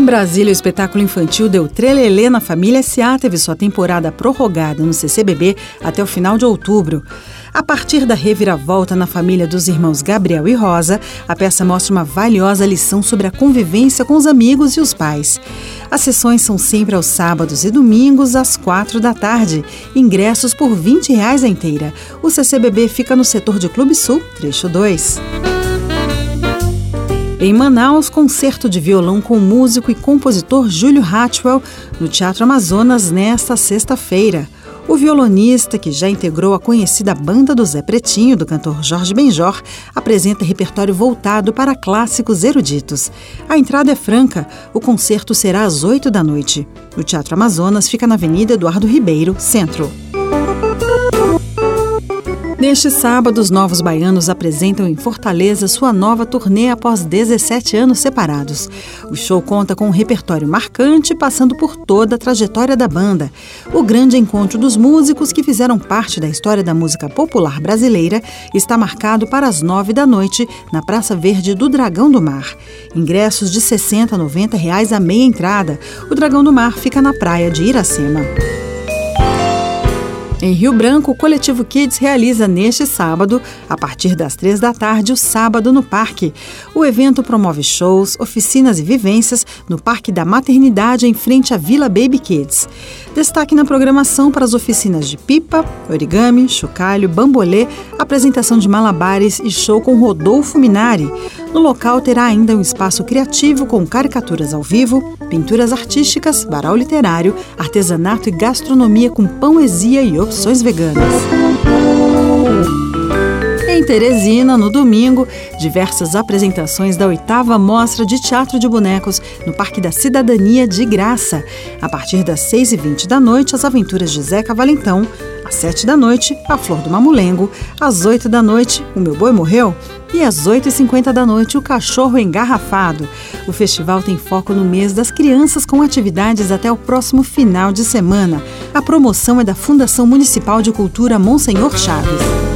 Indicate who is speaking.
Speaker 1: Brasília, o espetáculo infantil Deu Trelelê na Família S.A. teve sua temporada prorrogada no CCBB até o final de outubro. A partir da reviravolta na família dos irmãos Gabriel e Rosa, a peça mostra uma valiosa lição sobre a convivência com os amigos e os pais. As sessões são sempre aos sábados e domingos, às 16h. Ingressos por R$20 a inteira. O CCBB fica no setor de Clube Sul, trecho 2. Em Manaus, concerto de violão com o músico e compositor Júlio Hatwell no Teatro Amazonas nesta sexta-feira. O violonista, que já integrou a conhecida Banda do Zé Pretinho, do cantor Jorge Benjor, apresenta repertório voltado para clássicos eruditos. A entrada é franca, o concerto será às 20h. O Teatro Amazonas fica na Avenida Eduardo Ribeiro, Centro. Neste sábado, os Novos Baianos apresentam em Fortaleza sua nova turnê após 17 anos separados. O show conta com um repertório marcante, passando por toda a trajetória da banda. O grande encontro dos músicos que fizeram parte da história da música popular brasileira está marcado para as 21h na Praça Verde do Dragão do Mar. Ingressos de R$60 a R$90 a meia entrada. O Dragão do Mar fica na praia de Iracema. Em Rio Branco, o Coletivo Kids realiza neste sábado, a partir das 15h, o Sábado no Parque. O evento promove shows, oficinas e vivências no Parque da Maternidade em frente à Vila Baby Kids. Destaque na programação para as oficinas de pipa, origami, chocalho, bambolê, apresentação de malabares e show com Rodolfo Minari. No local terá ainda um espaço criativo com caricaturas ao vivo, pinturas artísticas, varal literário, artesanato e gastronomia com poesia e opções veganas. Em Teresina, no domingo, diversas apresentações da 8ª Mostra de Teatro de Bonecos no Parque da Cidadania de graça. A partir das 6h20, as aventuras de Zeca Valentão. Às 7h, a Flor do Mamulengo. Às 8h, o Meu Boi Morreu. E às 8h50, o Cachorro Engarrafado. O festival tem foco no mês das crianças com atividades até o próximo final de semana. A promoção é da Fundação Municipal de Cultura Monsenhor Chaves.